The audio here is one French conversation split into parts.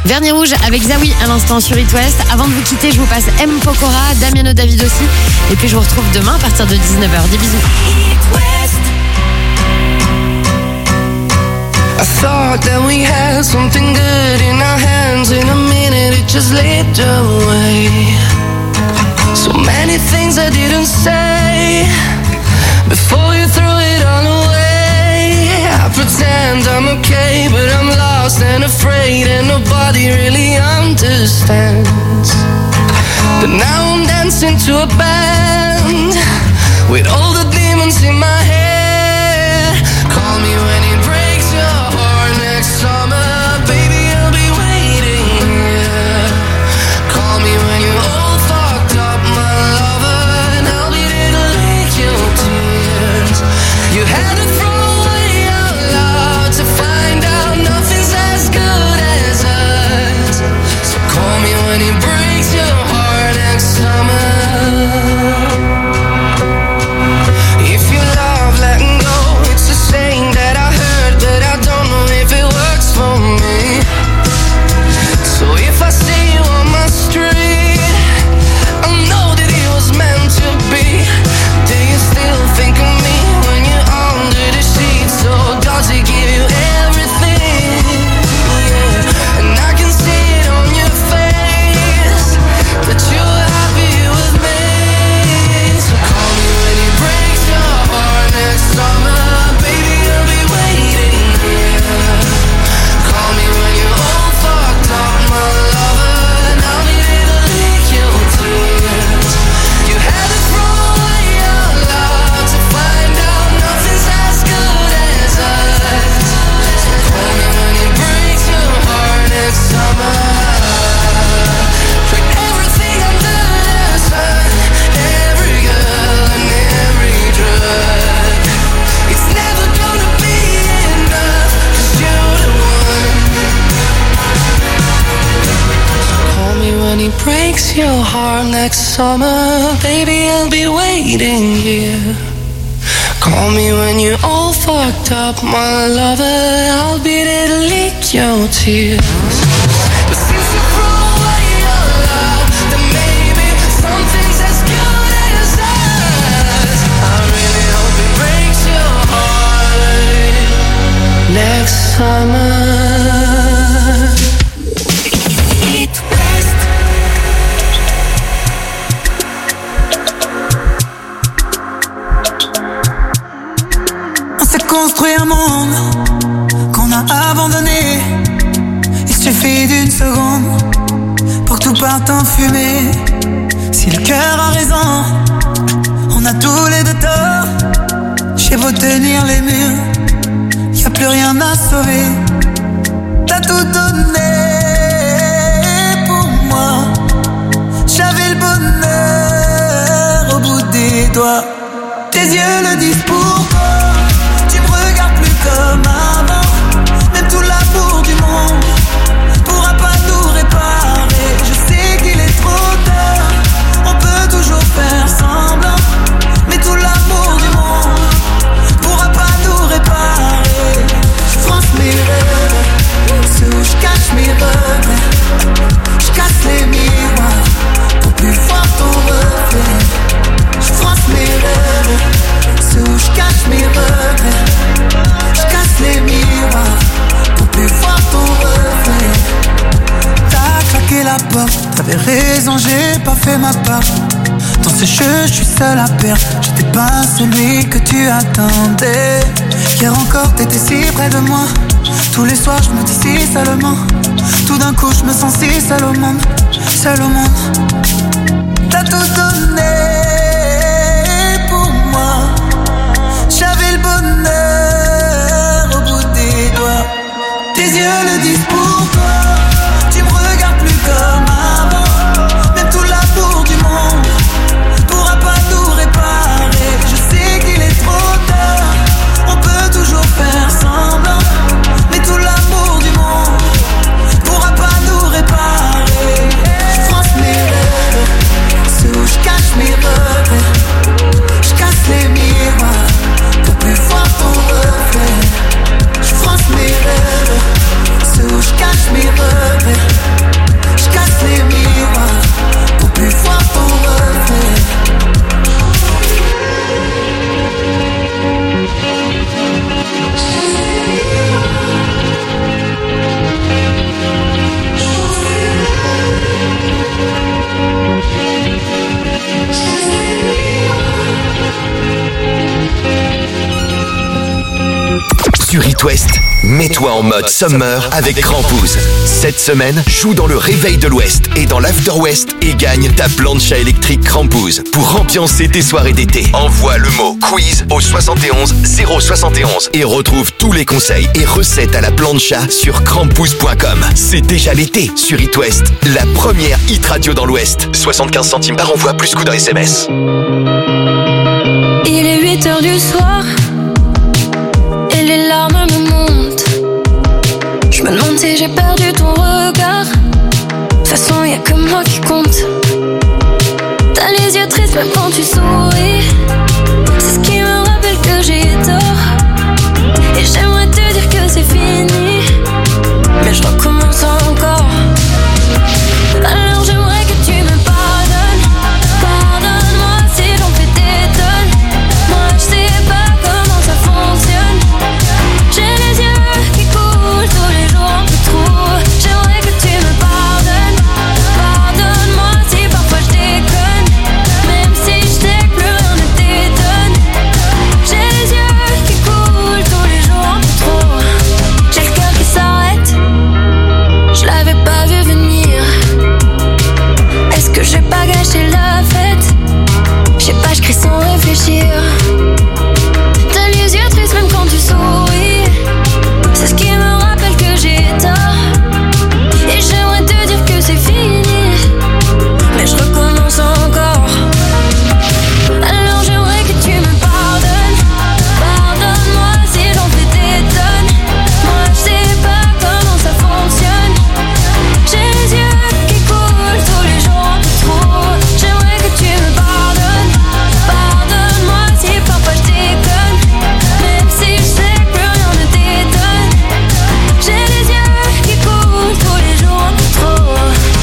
Dernier rouge avec Zawi à l'instant sur It West. Avant de vous quitter, je vous passe M. Pokora, Damiano David aussi. Et puis je vous retrouve demain à partir de 19h. Des bisous. I thought that we had something good in our hands. In a minute it just slipped away. So many things I didn't say before you threw it all away. I pretend I'm okay, but I'm lost and afraid, and nobody really understands. But now I'm dancing to a band with all the demons in my head. Call me when it breaks your heart next summer, baby, I'll be waiting here. Call me when you're all fucked up, my lover, and I'll be there to lick your tears. You had to throw away our love to find out nothing's as good as us. So call me when it breaks your heart next summer. If you love letting go, it's a saying that I heard, but I don't know if it works for me. So if I see you on my street, I know that it was meant to be. Do you still think of me when you're under the sheets? Or does it give you everything? Yeah. And I can see it on your face that you're happy with me. So call me when it breaks your heart next summer, baby, I'll be waiting here. Call me when you're all fucked up, my lover, and I'll be there to lick your tears. You had to throw away your love to find out nothing's as good as us. So call me when it breaks your heart next summer. Tried everything under the sun, every girl and every drug. It's never gonna be enough, 'cause you're the one. Call me when it breaks your heart next summer, baby, I'll be waiting here. Call me when you're all fucked up, my lover, I'll be there to lick your tears. But since you threw away your love, then maybe something's as good as us. I really hope it breaks your heart next summer. It West. On s'est construit un monde qu'on a abandonné. Il suffit d'une seconde pour que tout parte en fumée. Si le cœur a raison, on a tous les deux tort. J'ai beau tenir les murs, y a plus rien à sauver. T'as tout donné pour moi. J'avais le bonheur au bout des doigts. Tes yeux le disent pourquoi. Tu me regardes plus comme avant. Même tout l'amour du monde pourra pas tout réparer. Je sais qu'il est trop tard. On peut toujours faire semblant, mais tout l'amour du monde pourra pas tout réparer. Je France mes rêves, ceux où je cache mes regrets. Je casse les miroirs pour plus voir ton reflet. Je France mes rêves, ceux où je cache mes regrets. Je casse les miroirs pour plus voir ton reflet. T'as claqué la porte, t'avais raison, j'ai pas fait ma part. Dans ce jeu, je suis seul à perdre. J'étais pas celui que tu attendais. Hier encore, t'étais si près de moi. Tous les soirs, je me dis si seulement. Tout d'un coup, je me sens si seul au monde. Seul au monde. T'as tout donné pour moi. J'avais le bonheur au bout des doigts. Tes yeux le disent pourquoi. Tu me regardes plus comme avant. Même tout l'amour du monde pourra pas tout réparer. Je sais qu'il est trop tard. On peut toujours faire semblant, mais tout l'amour du monde pourra pas tout réparer. Je France mes rêves, ceux où je cache mes regrets. Je casse les miroirs pour plus voir ton reflet. Je France mes rêves, ceux où je It West, mets-toi en mode summer avec Crampouze. Cette semaine, joue dans le réveil de l'Ouest et dans l'After West et gagne ta plancha électrique Crampouze pour ambiancer tes soirées d'été. Envoie le mot quiz au 71 071 et retrouve tous les conseils et recettes à la plancha sur crampouze.com. C'est déjà l'été sur It West, la première hit radio dans l'Ouest. 75 centimes par envoi plus coût d'un SMS. Il est 8h du soir et les larmes me montent. Je me demande si j'ai perdu ton regard. De toute façon y'a que moi qui compte. T'as les yeux tristes même quand tu souris. C'est ce qui me rappelle que j'ai tort. Et j'aimerais te dire que c'est fini, mais je recommence encore. Alors j'aimerais que tu me pardonnes. Pardonne-moi si j'en fais des tonnes. Moi je sais pas comment ça fonctionne. J'ai les yeux qui coulent tous les jours un peu trop. J'aimerais que tu me pardonnes. Pardonne-moi si parfois je déconne, même si je sais que plus rien ne t'étonne. J'ai les yeux qui coulent tous les jours un peu trop. J'ai le cœur qui s'arrête, je l'avais pas vu venir. Est-ce que j'ai pas gâché la fête? Je sais pas, je crie sans réfléchir. T'as les yeux tristes même quand tu souris. C'est ce qui me rappelle que j'ai tort. Et j'aimerais te dire que c'est fini, mais je recommence encore. Alors j'aimerais que tu me pardonnes. Pardonne-moi si j'en fais des tonnes. Moi je sais pas comment ça fonctionne. J'ai les yeux qui coulent tous les jours un peu trop. J'aimerais que tu me pardonnes. Pardonne-moi si parfois je déconne, même si je sais que plus rien ne t'étonne. J'ai les yeux qui coulent tous les jours un peu trop.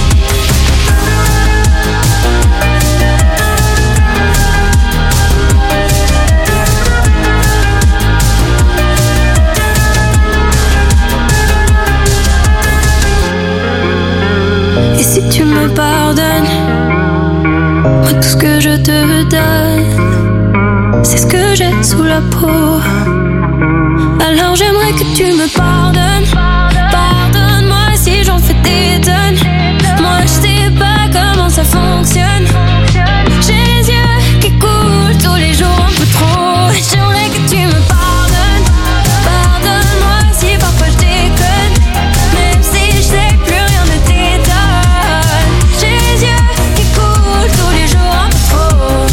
Et si tu me pardonnes, moi tout ce que je te donne, c'est ce que j'ai sous la peau. Alors j'aimerais que tu me pardonnes. Pardonne-moi si j'en fais des tonnes. Moi je sais pas comment ça fonctionne. J'ai les yeux qui coulent tous les jours un peu trop. J'aimerais que tu me pardonnes. Pardonne-moi si parfois je déconne, même si je sais que plus rien ne t'étonne. J'ai les yeux qui coulent tous les jours un peu trop.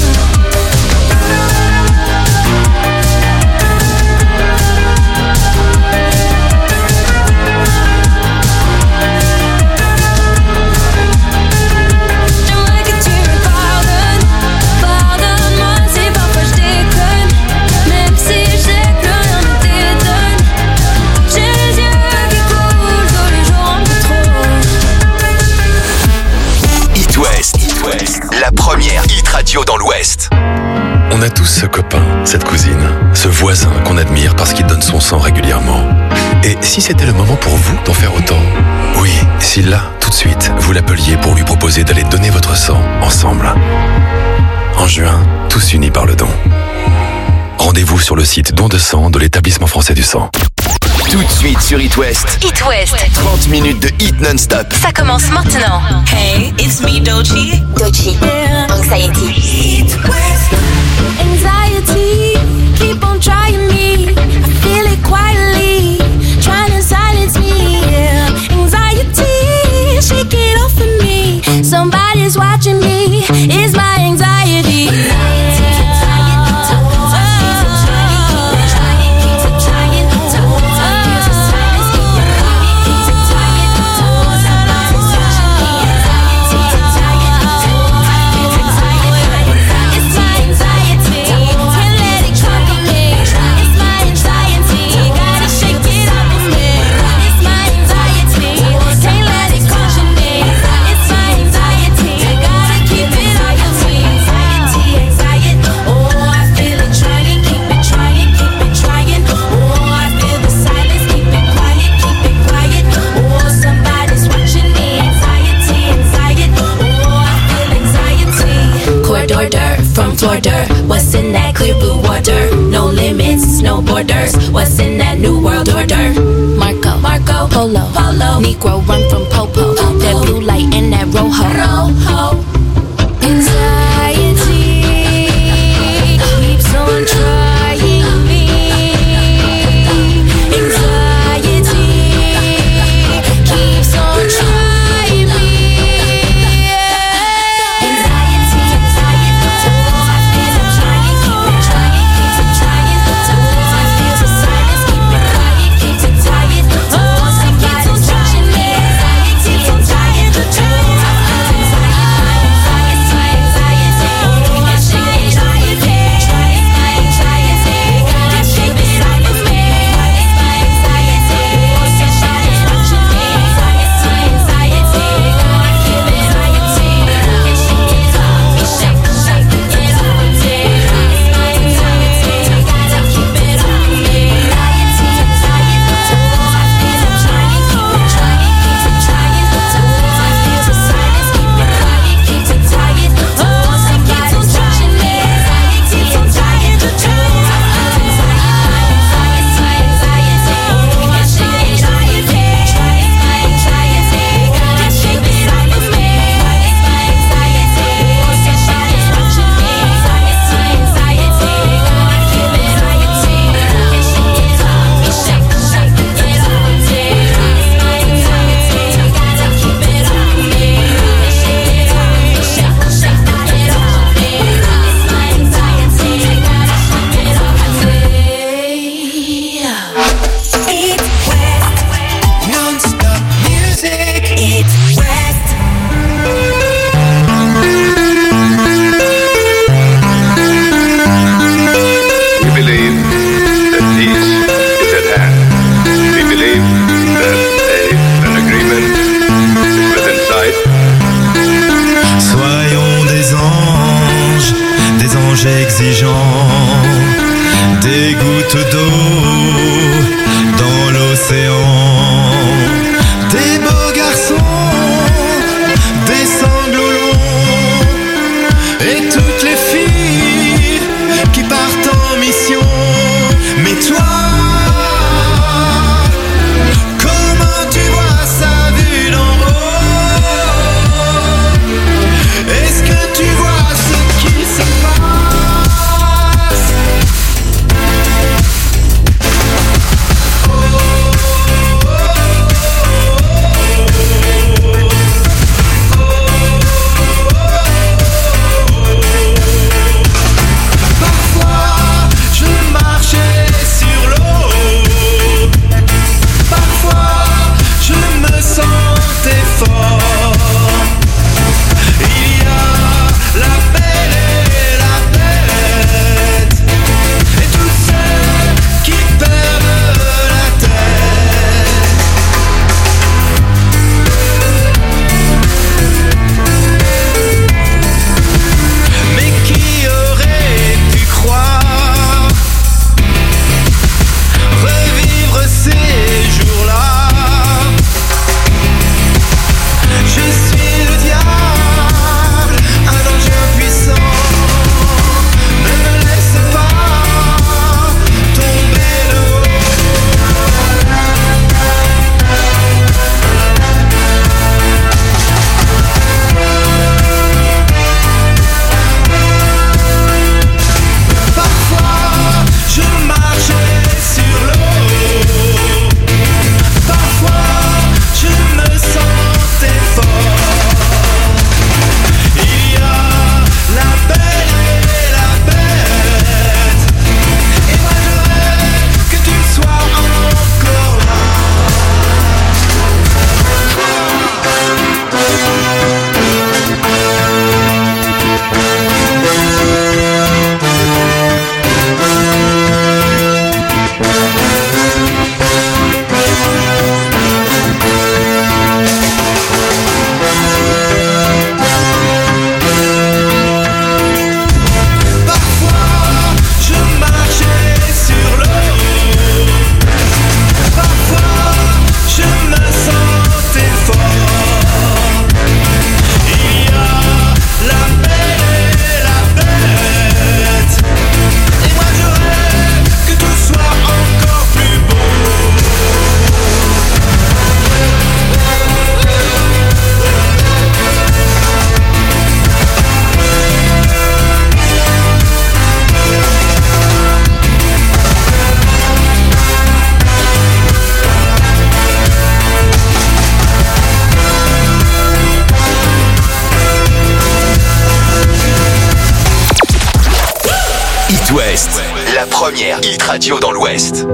J'aimerais que tu me pardonnes. Pardonne-moi si parfois je déconne, même si je sais que plus rien ne t'étonne. J'ai les yeux qui coulent tous les jours un peu trop. It West, la première hit radio dans l'Ouest. On a tous ce copain, cette cousine, ce voisin qu'on admire parce qu'il donne son sang régulièrement. Et si c'était le moment pour vous d'en faire autant? Oui, si là, tout de suite, vous l'appeliez pour lui proposer d'aller donner votre sang ensemble. En juin, tous unis par le don. Rendez-vous sur le site don de sang de l'Établissement français du sang. Tout de suite sur It West, It West. 30 minutes de hit non-stop. Ça commence maintenant. Hey, it's me, Doechii. Doechii. Anxiety. Anxiety, keep on trying me. I feel it quietly, trying to silence me. Yeah. Anxiety, shake it off of me. Somebody's watching me. It's my anxiety. What's in that clear blue water? No limits, no borders. What's in that new world order? polo. Negro run from popo. That blue light and that rojo. Anxiety keeps on trying me. Anxiety keeps on trying me. Anxiety, to all I feel, I'm trying, keep it trying, keep it trying. To all I feel is silence, keep it quiet, keep it tired. To all somebody's watching me. Anxiety, West, la première hit radio dans l'Ouest.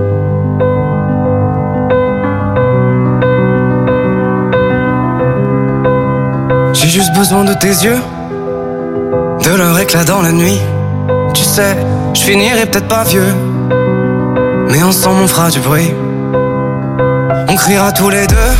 J'ai juste besoin de tes yeux, de leur éclat dans la nuit. Tu sais, je finirai peut-être pas vieux, mais ensemble on fera du bruit. On criera tous les deux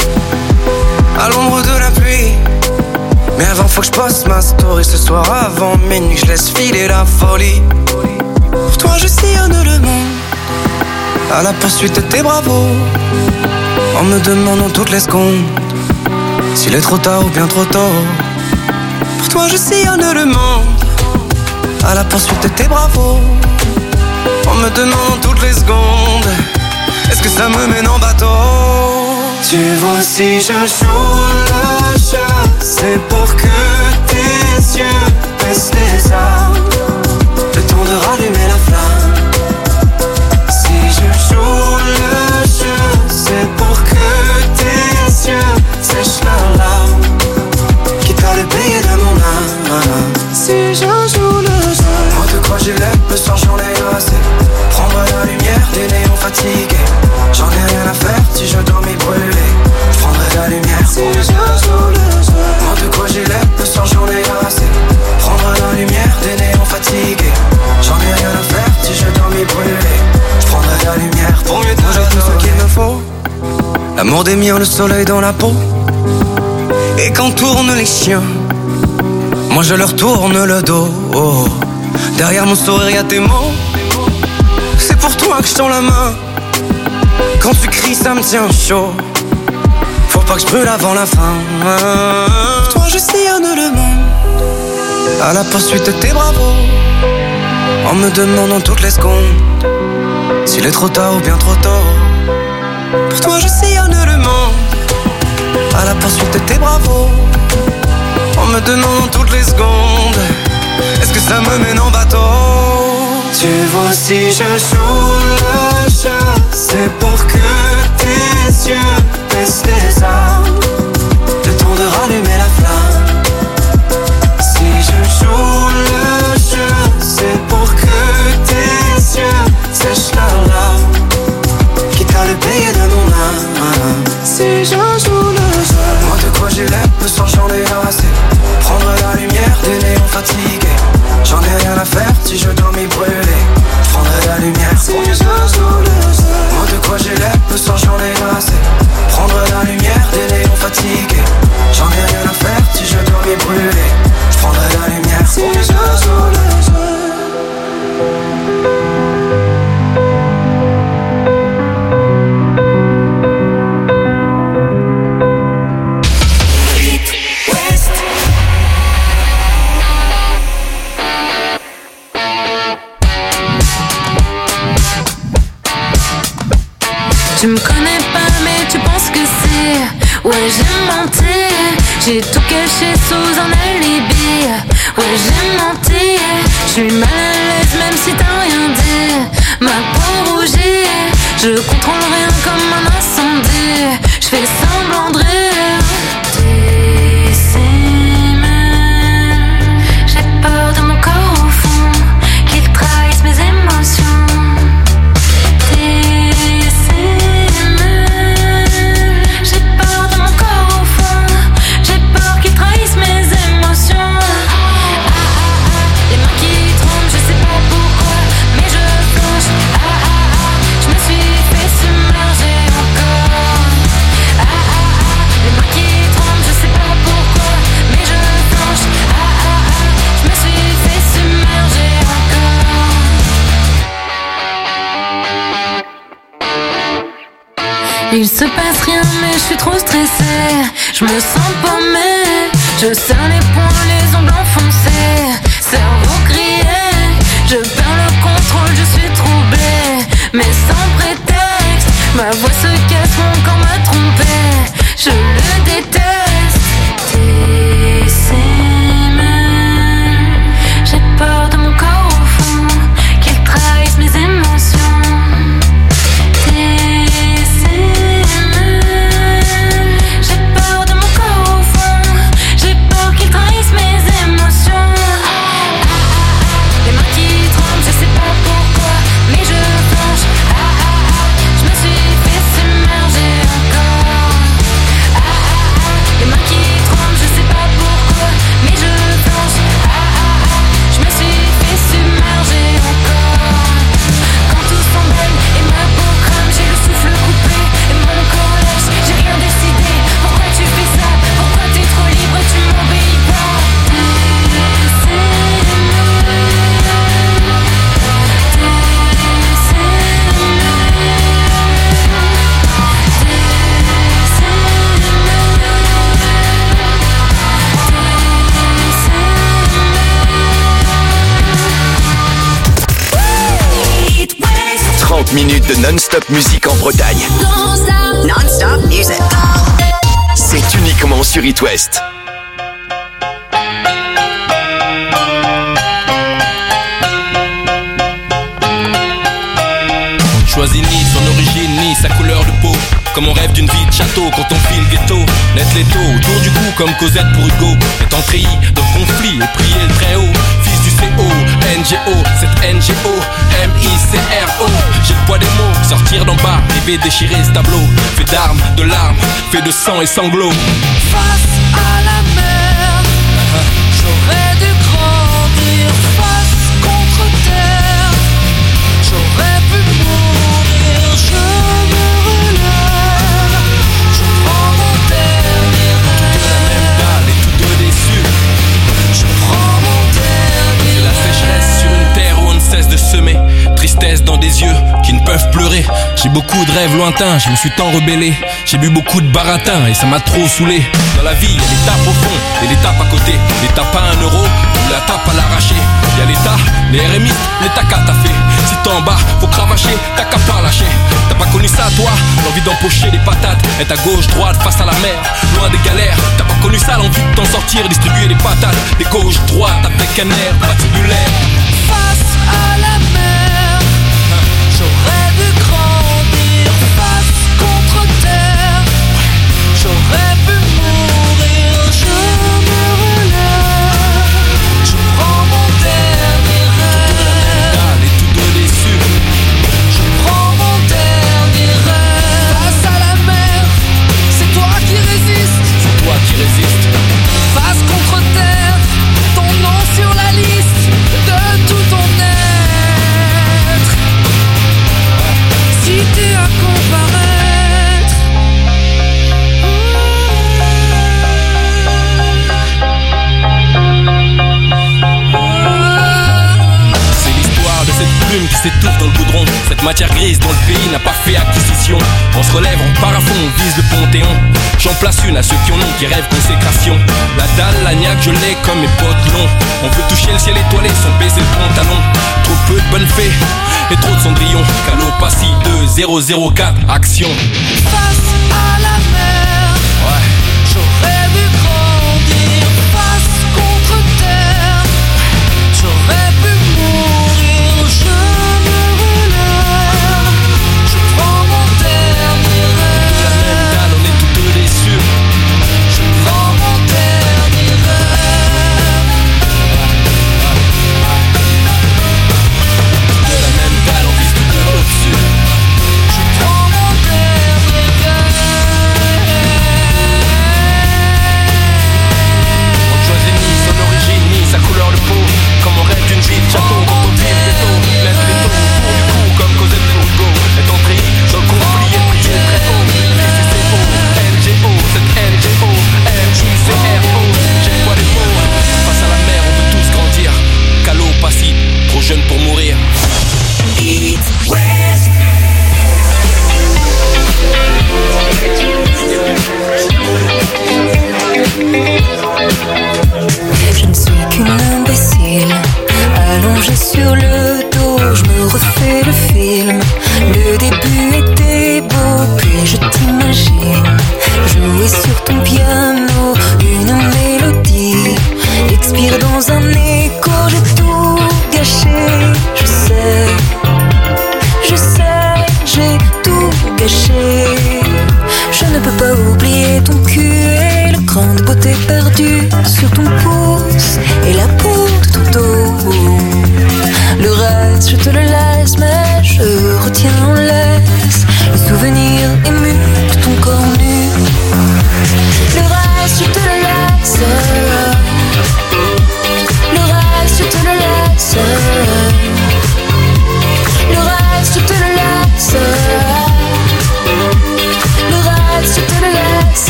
à l'ombre de la pluie. Mais avant faut que je poste ma story ce soir avant minuit, je laisse filer la folie. Pour toi je sillonne le monde à la poursuite de tes bravos, en me demandant toutes les secondes s'il est trop tard ou bien trop tôt. Pour toi je sillonne le monde à la poursuite de tes bravos, en me demandant toutes les secondes est-ce que ça me mène en bateau. Tu vois si je joue le jeu, c'est pour que tes yeux baissent les armes, le temps de rallumer la flamme. Si je joue le jeu, c'est pour que tes yeux sèchent leurs larmes, quitte à le payer de mon âme. Si je joue le jeu, moi de quoi j'ai l'air, le soir j'en ai assez. Prendre la lumière des néons fatigués, j'en ai rien à faire si je dois m'y brûler. Je prendrai la lumière si je joue le jeu. Moi de quoi j'ai l'air, le soir j'en ai assez. Prendre la lumière des néons fatigués, j'en ai rien à faire si je dois m'y brûler. Je prendrai la lumière pour mieux trouver tout ce qu'il me faut. L'amour des miens, le soleil dans la peau. Et quand tournent les chiens, moi je leur tourne le dos. Oh. Derrière mon sourire y'a tes mots, c'est pour toi que je tends la main. Quand tu cries ça me tient chaud, faut pas que je brûle avant la fin. Pour toi je sillonne le monde à la poursuite de tes bravos, en me demandant toutes les secondes s'il est trop tard ou bien trop tôt. Pour toi je sillonne le monde à la poursuite de tes bravos, en me demandant toutes les secondes est-ce que ça me mène en bateau. Tu vois si je joue le jeu, c'est pour que tes yeux baissent les armes, le temps de rallumer la flamme. Si je joue le jeu, c'est pour que tes yeux sèchent leurs larmes, quitte à le payer de mon âme. Si je joue le jeu, moi de quoi j'ai l'air, le soir j'en ai assez. Prendre la lumière des néons fatigués, j'en ai rien à faire si je dois m'y brûler. Je prendrai la lumière si je joue le jeu. Moi de quoi j'ai l'air, le soir j'en ai assez. Prendre la lumière des néons fatigués, j'en ai rien à faire si je dois m'y brûler. Je prendrai la lumière si je joue le jeu. Tu me connais pas mais tu penses que c'est. Ouais j'ai menti, j'ai tout caché sous un alibi. Ouais j'ai menti, je suis mal à l'aise même si t'as rien dit. Ma peau rougit, je contrôle rien comme un incendie. Je fais semblant de rire, dissimule. J'ai peur de mon corps au fond, qu'il trahisse mes émotions. Il se passe rien mais je suis trop stressée. Je me sens paumée, je serre les poings, les ongles enfoncés. Cerveau grillé, je perds le contrôle, je suis troublée. Mais sans prétexte, ma voix se casse, mon corps m'a trompée. Je le déteste, dissimule. J'ai peur de mon corps au fond, qu'il trahisse mes émotions. Je sais pas non-stop musique en Bretagne. Non-stop music. C'est uniquement sur It West. On choisit ni son origine ni sa couleur de peau. Comme on rêve d'une vie de château quand on file le ghetto. Net l'étau autour du cou comme Cosette pour Hugo. Étant treillis dans le conflit et prier le très haut. Fils du CO, NGO, cette NGO, MICRO. J'ai le poids des mots, sortir d'en bas, rêver déchirer ce tableau. Fait d'armes, de larmes, fait de sang et sanglots. Face à la mer, j'aurais dû grandir. Face contre terre, j'aurais pu mourir. Je me relève, je prends mon dernier rêve. Tous de la même dalle et tous deux déçus. Je prends mon dernier La sécheresse sur une terre où on ne cesse de semer. Tristesse dans des yeux qui ne peuvent pleurer. J'ai beaucoup de rêves lointains, je me suis tant rebellé. J'ai bu beaucoup de baratin et ça m'a trop saoulé. Dans la vie, y'a l'étape au fond et l'étape à côté. L'étape à 1 euro ou la tape à l'arraché. Y'a l'état, les RMI, l'état qu'à t'as fait. Si t'es en bas, faut cravacher, t'as qu'à pas lâcher. T'as pas connu ça toi, l'envie d'empocher des patates. Être à gauche, droite, face à la mer, loin des galères. T'as pas connu ça, l'envie de t'en sortir, distribuer des patates. Des gauches, droite, avec un air patibulaire. Face à la mer, j'aurais dû grandir. Face contre terre, j'aurais pu mourir. Je me relève, je prends mon dernier rêve. Et tous deux déçus. Je prends mon dernier rêve. Face à la mer, c'est toi qui résistes. C'est toi qui résistes. Face contre terre, ton nom sur la liste de tout ton être. Si tu as comparaître, c'est l'histoire de cette plume qui s'étouffe dans le goudron. Cette matière grise dont le pays n'a pas fait acquisition. On se relève, on part à fond, on vise le Panthéon. J'en place une à ceux qui en ont, qui rêvent consécration. La dalle, la niaque, je l'ai comme mes potes longs. On veut toucher le ciel étoilé sans baisser le pantalon. Trop peu de bonnes fées et trop de cendrillon. Calopassie 2004, action. face à la mer, Ouais. j'aurais dû grandir. Face contre terre, j'aurais pu mourir. Je me relève, je prends mon dernier La même rêve. dalle, on est tous deux déçus. Je prends mon dernier rêve. De la même dalle, on vise tous deux au-dessus. Je prends mon dernier rêve. On choisit ni son origine, ni sa couleur de peau. Comme on rêve d'une vie de château, quand on vit le ghetto. Lève l'étau autour du cou, comme Cosette pour Hugo. Est entré dans le conflit et prier très haut. FCCO, NGO, cette NGO, MICRO. J'ai le poids des mots. Face à la mer, on veut tous grandir. Calo, passif, trop jeune pour mourir. Je ne suis qu'une imbécile, allongée sur le dos, je me refais le film. Le début était beau, puis je t'imagine jouer sur ton piano une mélodie, expire dans un écho, j'ai tout gâché. Je sais, j'ai tout gâché. Je ne peux pas oublier ton cul et le cran de beauté perdu sur ton pouce et la peau de ton dos. Le reste, je te le laisse, mais je retiens en laisse le souvenir ému de ton corps nu. Le reste, je te le laisse. Le reste, je te le laisse. Le reste, je te le laisse. Le reste, je te le laisse.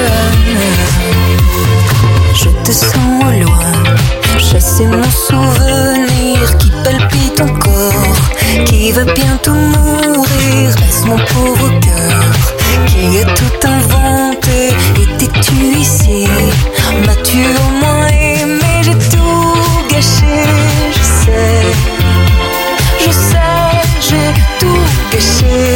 Je te sens au loin, chasser mon souvenir qui palpite encore, qui va bientôt mourir. Reste mon pauvre cœur qui a tout inventé. Étais-tu ici? M'as-tu au moins aimé? J'ai tout gâché, je sais, j'ai tout gâché.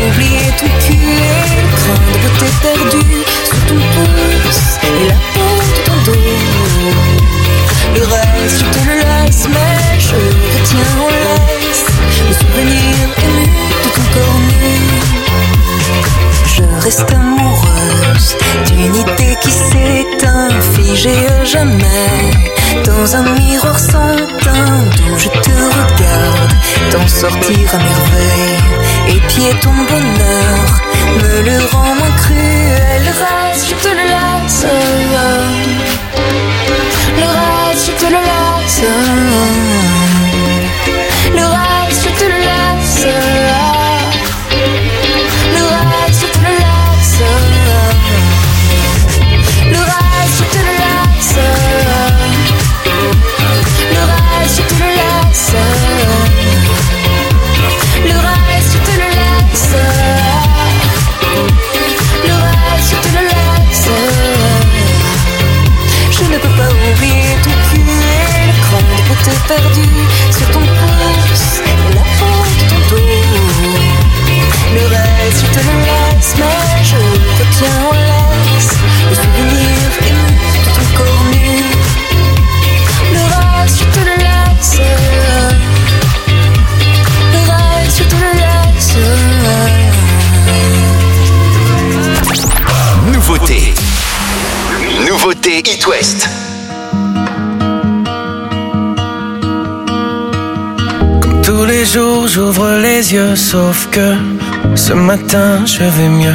oublier ton cul et le grain de beauté perdu sous ton pouce et la peau de ton dos. Le reste, je te le laisse, mais je retiens en laisse le souvenir ému de ton corps nu. Je reste amoureuse d'une idée qui s'éteint, figée à jamais dans un miroir sans teint d'où je te regarde t'en sortir à merveille. Épier ton bonheur me le rend moins cruel. Le reste, je te le laisse. Le reste, je te le laisse. Le reste, je te le laisse. Le reste, je te le laisse. Le reste, je te le laisse. Le reste, je te le laisse. Le reste, je te le laisse. Le reste, je te le laisse. Je ne peux pas oublier ton cul et le cran de beauté perdu sur ton pouce et la peau de ton dos. Le reste, je te le laisse, mais je retiens en laisse le souvenir ému de ton corps nu. Le reste, je te le laisse. Le reste, je te le laisse. Nouveauté. Nouveauté It West. Comme tous les jours, j'ouvre les yeux, sauf que ce matin, je vais mieux.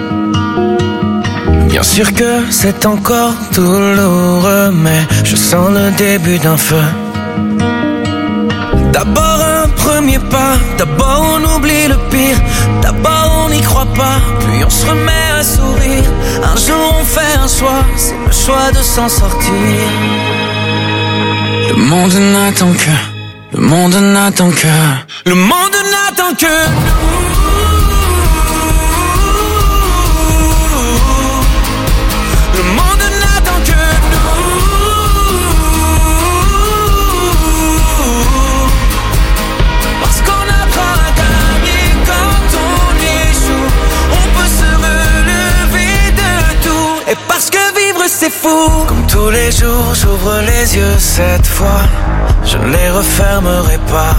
Bien sûr que c'est encore douloureux, mais je sens le début d'un feu. D'abord un premier pas, d'abord on oublie le pire, d'abord on n'y croit pas, puis on se remet à sourire. Un jour on fait un choix, c'est le choix de s'en sortir. Le monde n'attend que, le monde n'attend que, le monde n'attend que le monde n'attend que parce qu'on apprend à gagner quand on échoue. On peut se relever de tout. Et parce que vivre c'est fou. Comme tous les jours j'ouvre les yeux cette fois, je ne les refermerai pas.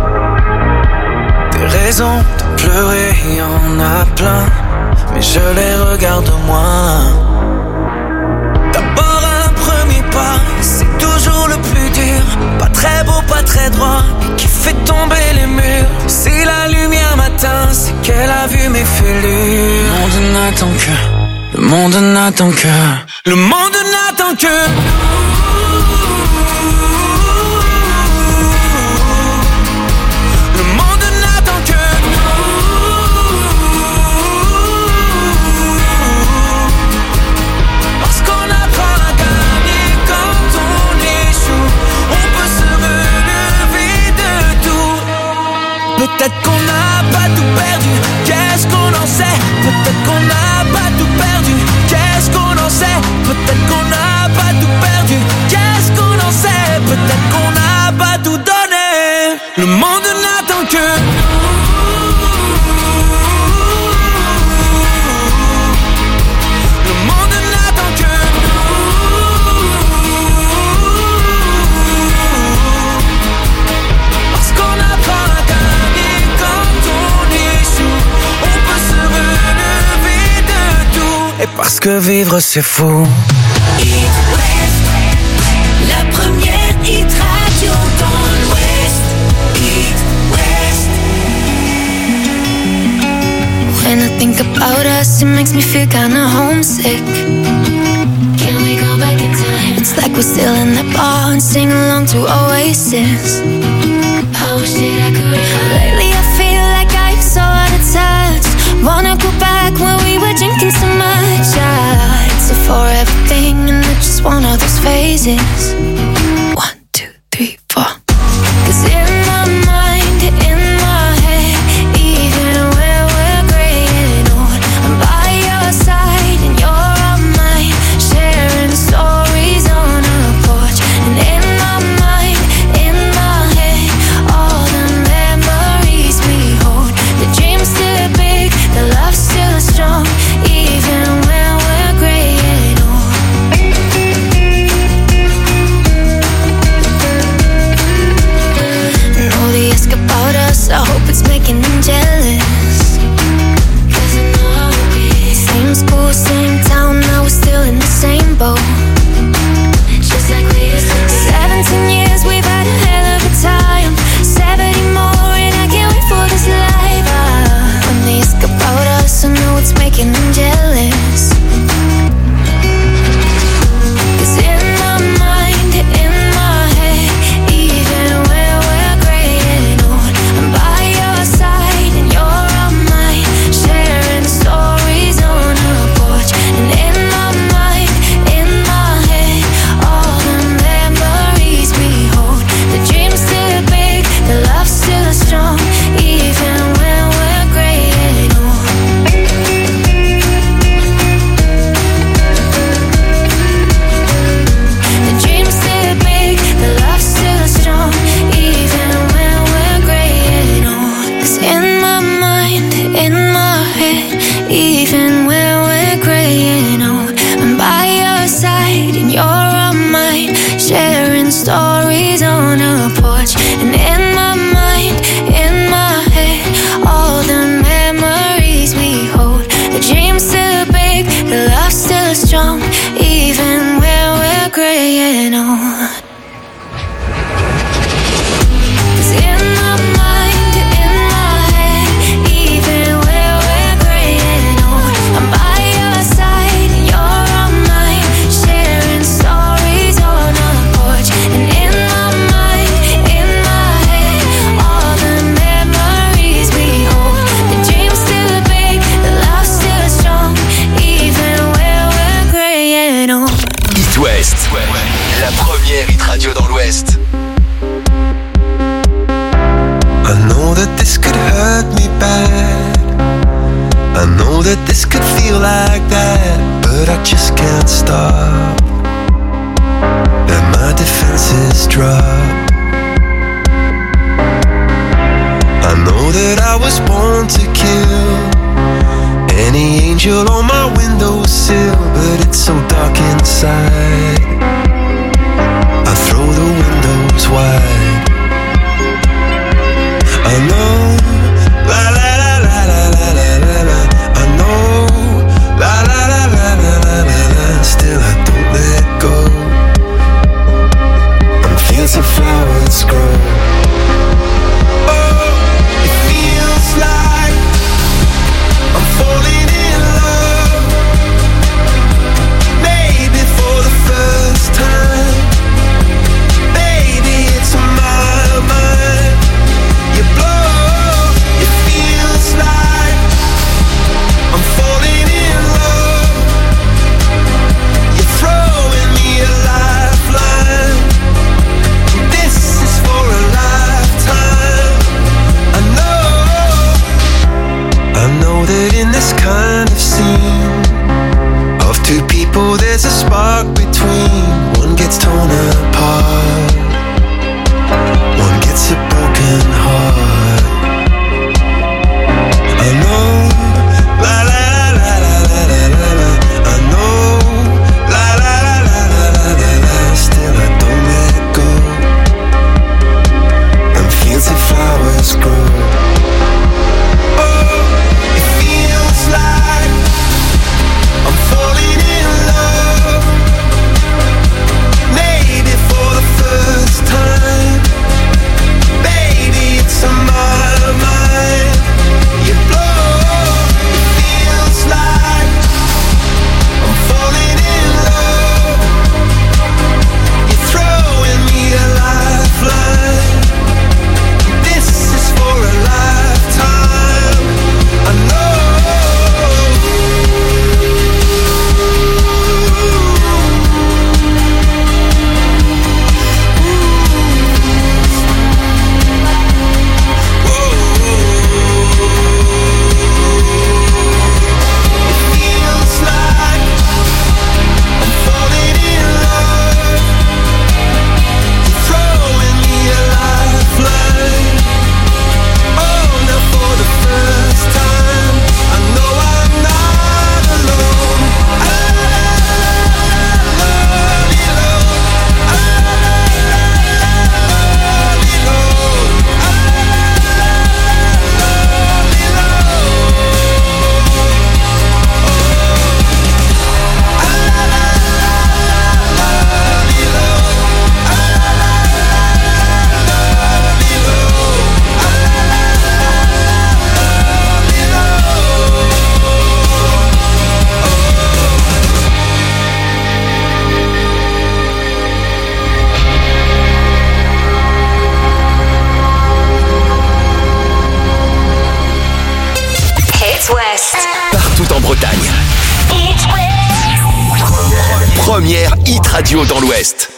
Des raisons de pleurer, y en a plein, mais je les regarde moins. D'abord un premier pas, c'est toujours le plus dur. Pas très beau, pas très droit, et qui fait tomber les murs. Si la lumière m'atteint, c'est qu'elle a vu mes fêlures. Le monde n'attend que, le monde n'attend que, le monde n'attend que le monde n'attend que parce qu'on apprend à gagner quand on échoue. On peut se relever de tout. Peut-être qu'on n'a pas tout perdu, qu'est-ce qu'on en sait? Peut-être qu'on n'a pas tout perdu, qu'est-ce qu'on en sait? Peut-être qu'on n'a pas tout perdu, qu'est-ce qu'on en sait? Peut-être qu'on n'a pas tout donné. Le monde n'attend que le monde n'attend que parce qu'on apprend à gagner quand on échoue. On peut se relever de tout. Et parce que vivre c'est fou. It West, la première hit radio dans l'Ouest. It West. When I think about us, it makes me feel kinda homesick. Can we go back in time? It's like we're still in the bar and sing along to Oasis. I wish that I could have. Lately I feel like I'm so out of touch. Wanna go back when we were drinking so much. It's a for everything and it's just one of those phases. 1, 2, 3, 4. 'Cause in my mind, in my head, even when we're gray and old, I'm by your side and you're on mine, sharing stories on a porch. And in my mind, in my head, all the memories making them jealous. 'Cause in my mind, in my head, even when we're graying old, I'm by your side and you're on mine, sharing stories on a porch. And in my mind, in my head, all the memories we hold. The dream's still big, the love's still strong, even when we're graying old. The dream's still big, the love's still strong, even when we're graying old. 'Cause in my mind, in my head, even when we're graying old, I'm by your side and you're on mine, sharing stories on a porch. And in my mind, in my head, all the memories we hold. The dream's still big, the love's still strong, even when we're graying old. 'Cause in my mind, in my head, even when we're graying old, I'm by your side and you're on mine, sharing stories on a porch. And in my mind, in my head, all the memories we hold. The dream's still big, the love's still strong, even when we're graying old. It West, la première hit radio dans l'Ouest. I know that this could hurt me bad. I know that this could feel like that, but I just can't stop. And my defenses drop. I know that I was born to kill any angel on my windowsill, but it's so dark inside. I throw the windows wide. I know, la la la la la la la la la. I know, la la la la la la la la. Still I don't let go. I'm fields of flowers grow. Oh, it feels like I'm falling in love. Maybe for the first time. Baby, it's on my mind. You blow, it feels like I'm falling in love. You're throwing me a lifeline. This is for a lifetime. I know that in this kind of scene of two people there's a spark between. One gets torn apart, one gets a broken heart. I know, la la la la la la la la. I know, la la la la la la la la. Still I don't let go. And fields of flowers grow. Oh, it feels like I'm falling in love. Maybe for the first time. Baby, it's a West. Partout en Bretagne. Première hit radio dans l'Ouest.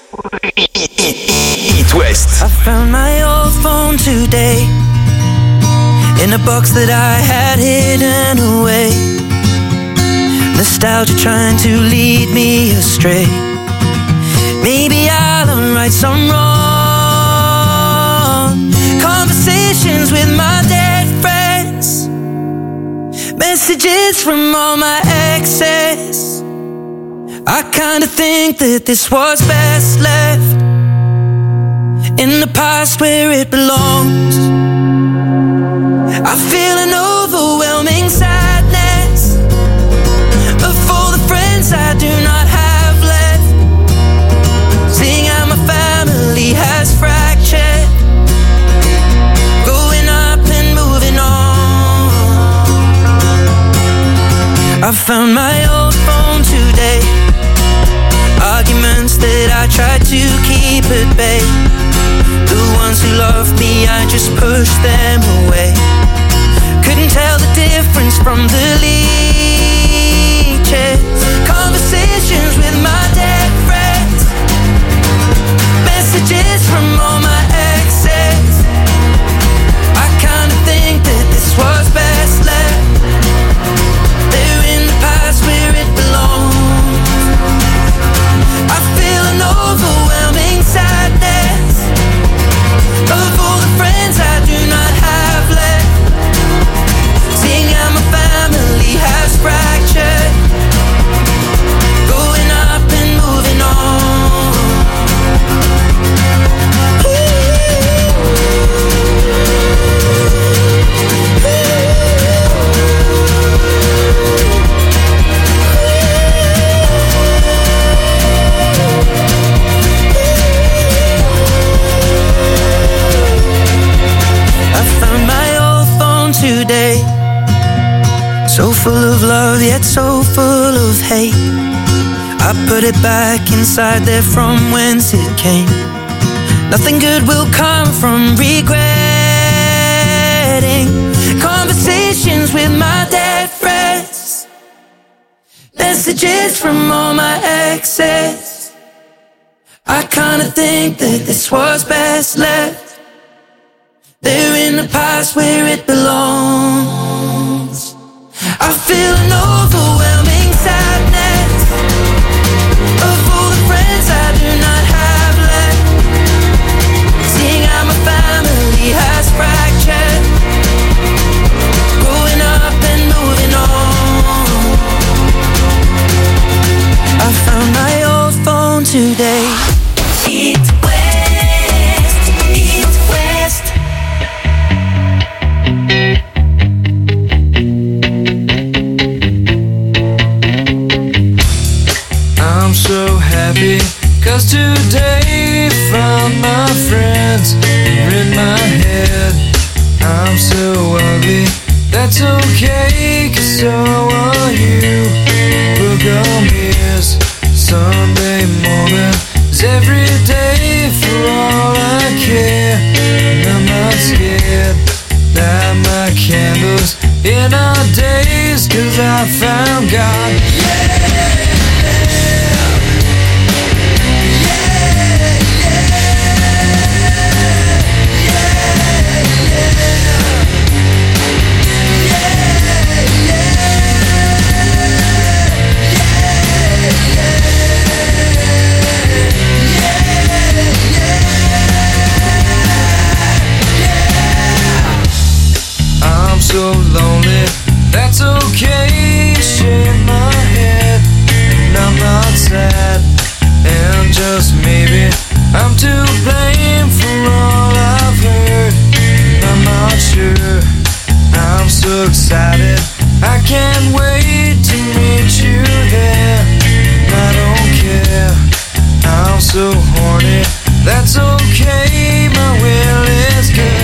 Hit West. I found my old phone today in a box that I had hidden away. Nostalgia trying to lead me astray. Maybe I'll unwrite some wrong conversations with my dead friends. Messages from all my exes. I kinda think that this was best left in the past where it belongs. I feel an overwhelming sadness of all the friends I do not have left. Seeing how my family has fractured, growing up and moving on. I found my old phone today. Arguments that I tried to keep at bay. The ones who loved me, I just pushed them away. Couldn't tell the difference from the leeches. Conversations with my dead friends. Messages from all my exes. I kinda think that this was best left there in the past where it belongs. I feel an overwhelming sadness of all the friends I do not have left. Seeing how my family has fractured, growing up and moving on. I found my old phone today, so full of love yet so full of hate. I put it back inside there from whence it came. Nothing good will come from regretting conversations with my dead friends. Messages from all my exes. I kinda think that this was best left there in the past where it belongs. I feel an overwhelming sadness of all the friends I do not have left. Seeing how my family has fractured, growing up and moving on. I found my old phone today. Eat West, Eat West. I'm so happy, cause today found my friends in my head. I'm so ugly, that's okay, cause so are you. Book on ears, Sunday morning is every day for all I care. And I'm not scared, light my candles in our days, cause I found God. I'm so lonely, that's okay. Shake my head, and I'm not sad. And just maybe I'm to blame for all I've heard. I'm not sure, I'm so excited, I can't wait to meet you there. I don't care, I'm so horny, that's okay, my will is good.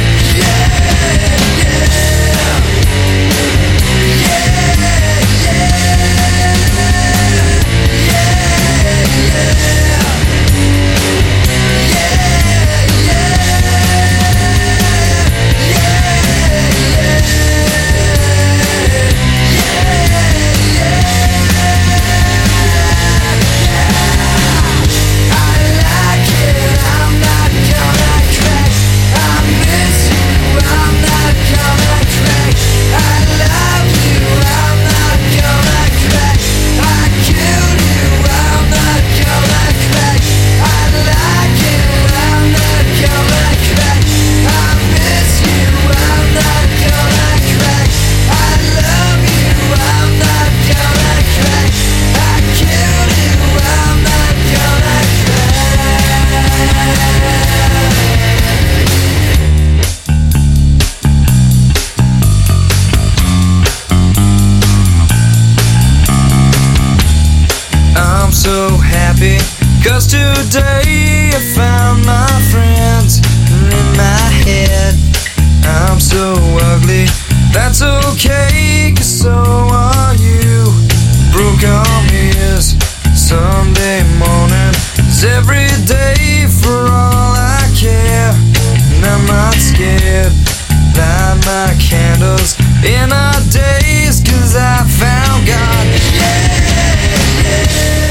happy, 'cause today I found my friends in my head. I'm so ugly, that's okay, 'cause so are you. Broken ears, Sunday morning is every day for all I care. And I'm not scared, light my candles in our days, 'cause I found God. Yeah, yeah.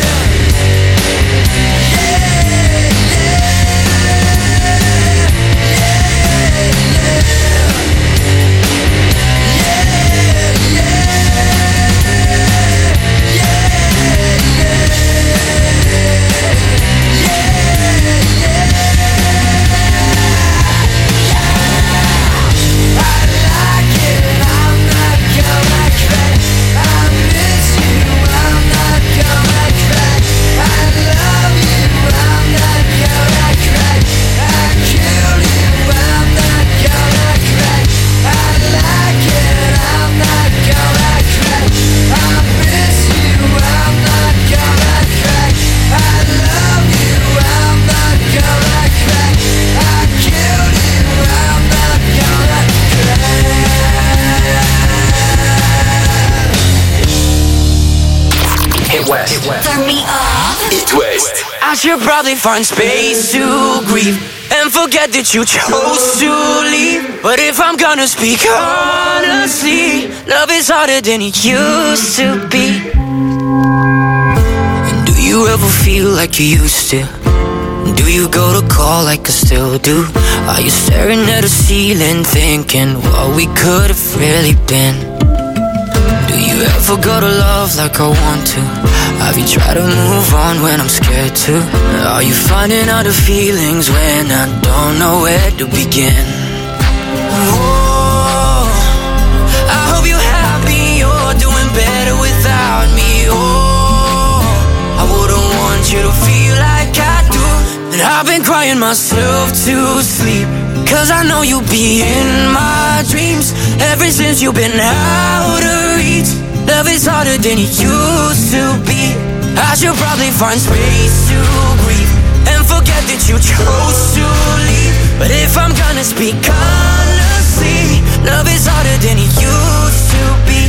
Turn me up. It West. I should probably find space to grieve and forget that you chose to leave. But if I'm gonna speak honestly, love is harder than it used to be. And do you ever feel like you used to? Do you go to call like I still do? Are you staring at the ceiling thinking what we could have really been? Do you ever go to love like I want to? Have you tried to move on when I'm scared to? Are you finding out the feelings when I don't know where to begin? Oh, I hope you're happy, you're doing better without me. Oh, I wouldn't want you to feel like I do. And I've been crying myself to sleep, 'cause I know you'll be in my dreams. Ever since you've been out of reach, love is harder than it used to be. I should probably find space to grieve and forget that you chose to leave. But if I'm gonna speak honestly, love is harder than it used to be.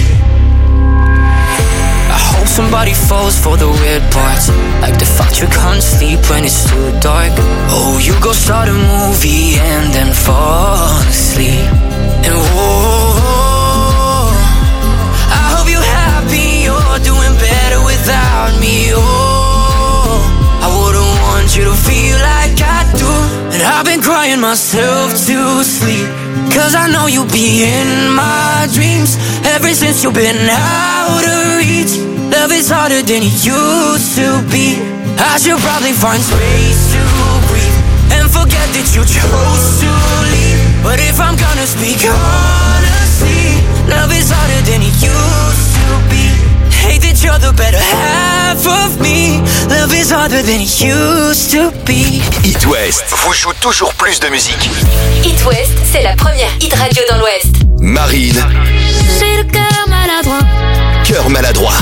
I hope somebody falls for the weird parts, like the fact you can't sleep when it's too dark. Oh, you go start a movie and then fall asleep. And whoa, I hope you're happy, you're doing better without me. Oh, I wouldn't want you to feel like I do. And I've been crying myself to sleep, 'cause I know you'll be in my dreams. Ever since you've been out of reach, love is harder than it used to be. I should probably find space to breathe and forget that you chose to leave. But if I'm gonna speak honestly, love is harder than it used to be. Hate that you're the better half of me. Love is harder than it used to be. It West vous joue toujours plus de musique. It West, c'est la première hit radio dans l'Ouest. Marine. J'ai le cœur maladroit. Cœur maladroit.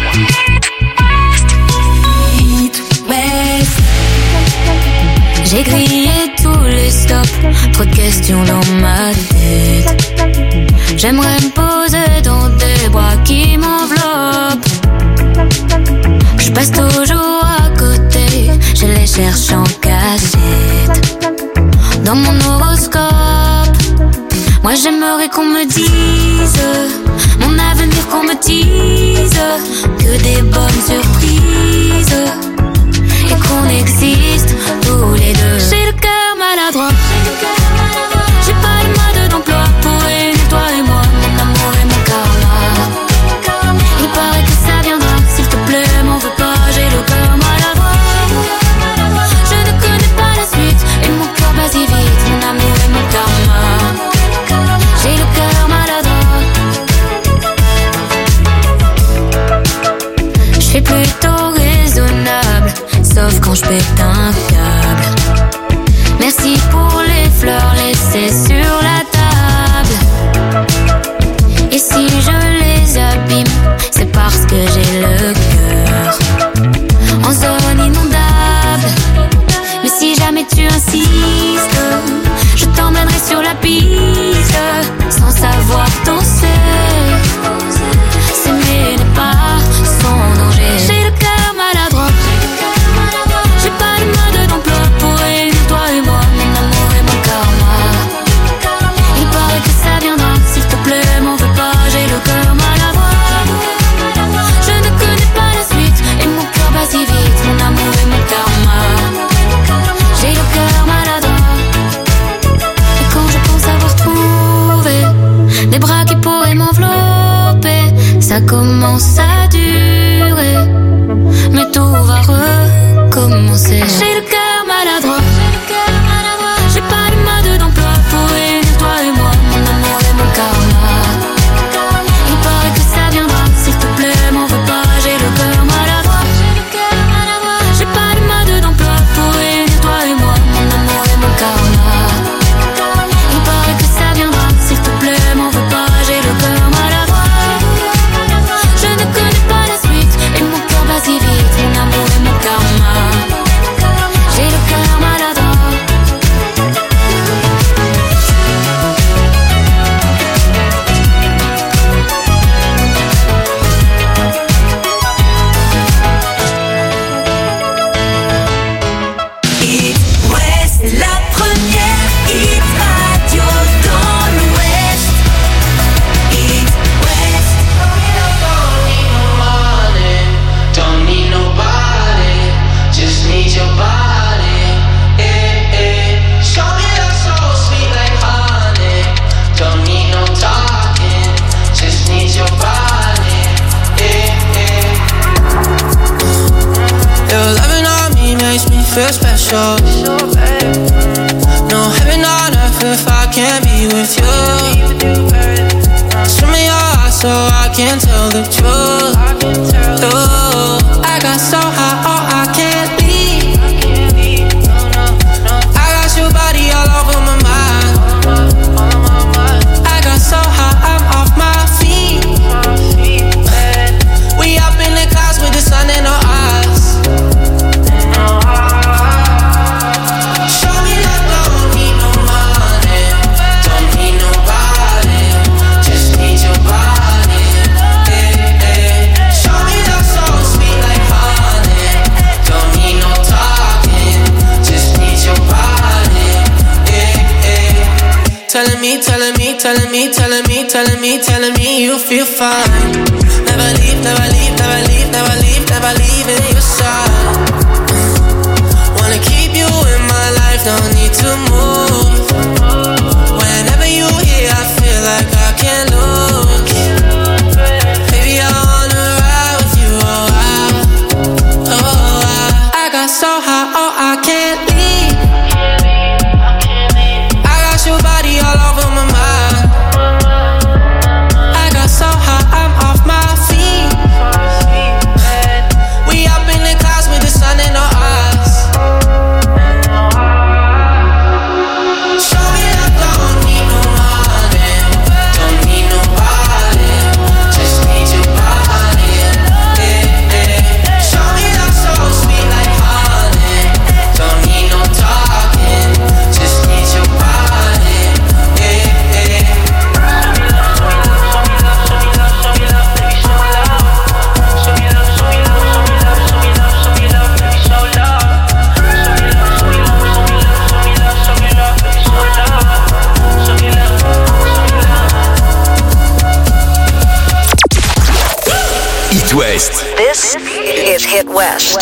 It West. J'ai grillé tous les stops, trop de questions dans ma tête. J'aimerais me poser dans des bras qui m'enveloppent. Je passe toujours à côté, je les cherche en cachette. Dans mon horoscope, moi j'aimerais qu'on me dise mon avenir, qu'on me dise que des bonnes surprises et qu'on existe tous les deux. J'ai le cœur maladroit, j'ai pas le mode d'emploi pour réunir toi et moi, mon amour et mon karma. Il paraît que ça viendra, s'il te plaît, m'en veux pas, j'ai le cœur maladroit. Je ne connais pas la suite et mon cœur bat si vite, mon amour et mon karma. J'ai le cœur maladroit. Je suis plutôt raisonnable, sauf quand je pète un câble. Merci pour les fleurs laissées sur la table. Et si je les abîme, c'est parce que j'ai le cœur en zone Ça commence à durer, mais tout va recommencer. J'ai le cœur maladroit, j'ai pas de mode d'emploi pour réunir toi et moi, mon amour et mon karma. Il paraît que ça viendra, s'il te plaît, m'en veux pas, j'ai le cœur maladroit. J'ai pas de mode d'emploi pour réunir toi et moi, mon amour et mon karma. Il paraît que ça viendra, s'il te plaît, m'en veux pas, j'ai le cœur maladroit. Je ne connais pas la suite et mon cœur bat si vite, mon amour et mon karma. J'ai le cœur maladroit. It West, la première hit radio dans l'Ouest. It West. Don't need nobody, just need your body. Show me that soul sweet like honey. Don't need no talking, just need your body. Your loving on me makes me feel special. No heaven on earth if I can't be with you. Show me your eyes so I can tell the truth. Ooh, I got so high, oh, I can't leave. I got your body all over my mind. I got so high, I'm off my feet. We up in the clouds with the sun in our eyes. Show me that don't need no money, don't need nobody, just need your body. Show me that soul sweet like honey, don't need no talking, just need your body. Telling me, telling me, telling me, telling me, telling me, telling me you feel fine. Never leave, never leave, never leave, never leave, never leave in your side. Wanna keep you in my life, don't need to move. Whenever you here, I feel like I can't lose. Baby, I wanna ride with you, oh, I got so high, oh, I can't leave. I got your body all over my mind. I got so high, I'm off my feet. We up in the clouds with the sun in our eyes. Show me that don't need no money, don't need nobody, just need your body. Show me that soul sweet like honey, don't need no talking, just need your body. It West. This is Hit West.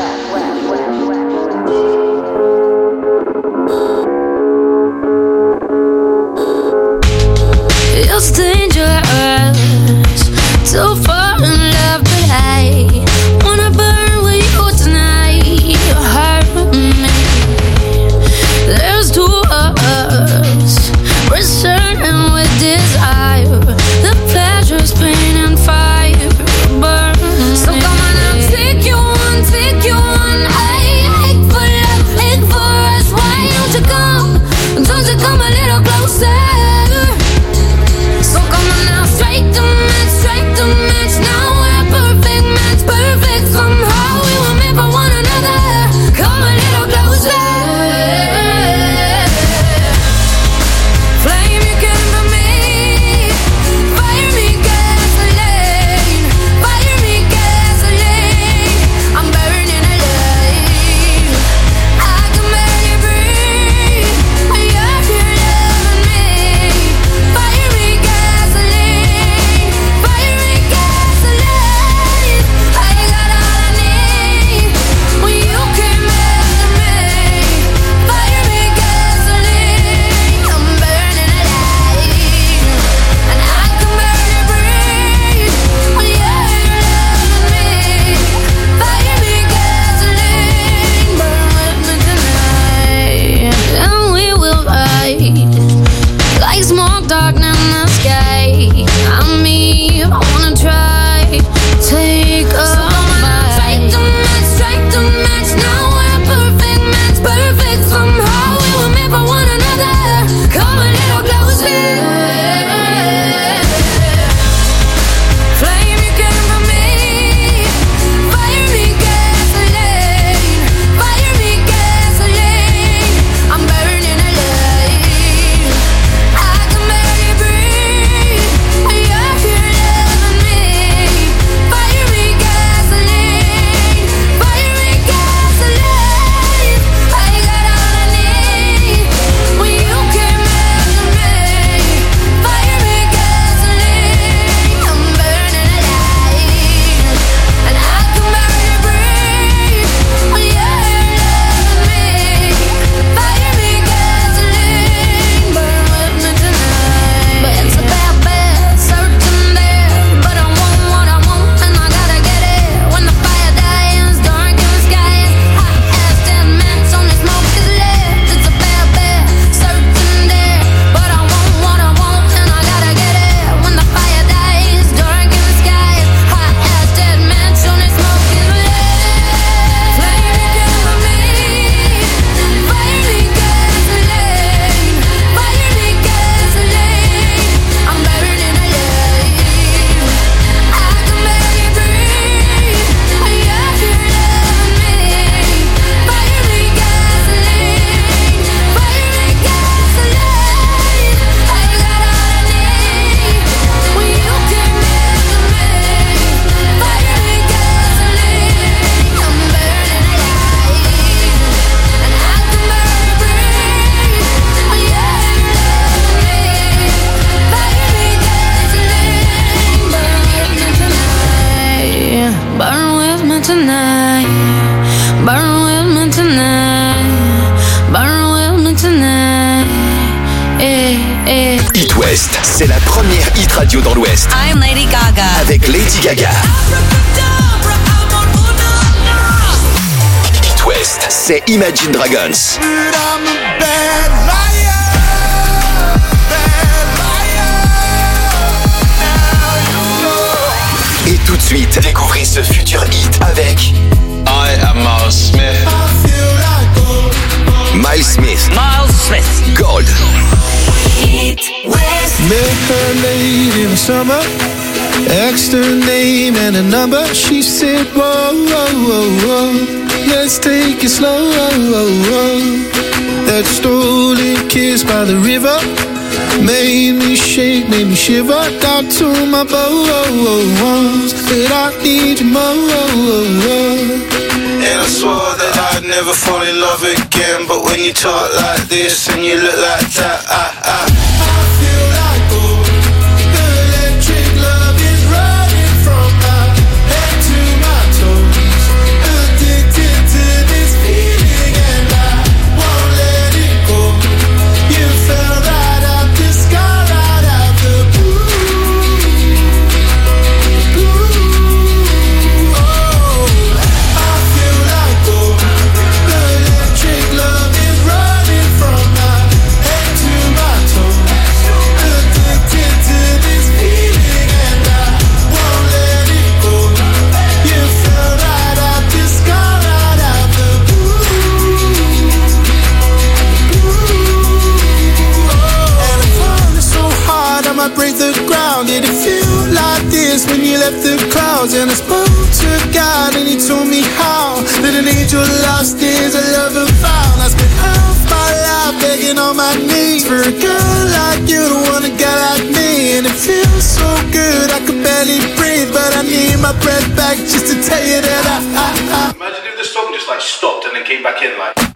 It's dangerous to fall in love, but I wanna burn with you tonight. You hurt me. There's two of us, returning with desire. The pleasure's pain and fire burn. So come on and take you on, take you on. I for love, ache for us. Why don't you come? Don't you come a little closer? So come West, c'est la première hit radio dans l'Ouest. I'm Lady Gaga. Avec Lady Gaga. Hit West, c'est Imagine Dragons. Et tout de suite, découvrez ce futur hit avec I am Miles Smith. Miles Smith. Gold. Hit West. Met her late in the summer, asked her name and a number. She said, whoa, whoa, whoa, whoa, let's take it slow. That stolen kiss by the river made me shake, made me shiver. Down to my bones, said I need you more. And I swore that I'd never fall in love again. But when you talk like this and you look like that, I feel like gold. The electric love is running from my head to my toes. Addicted to this feeling and I won't let it go. You fell right out the sky, right out the blue. Oh, I feel like gold. The electric love is running from my head to my toes. Addicted to this feeling and I won't let it go. You fell right out the sky, right out the blue. And I'm falling so hard I might break the ground. Did it feel like this when you left the clouds? And I spoke to God and he told me how that an angel lost is a lover found. I spent half my life begging on my knees for a girl like you to want a guy like me. And it feels so good I could barely breathe, but I need my breath back just to tell you that I Imagine if the song just like stopped and then came back in like.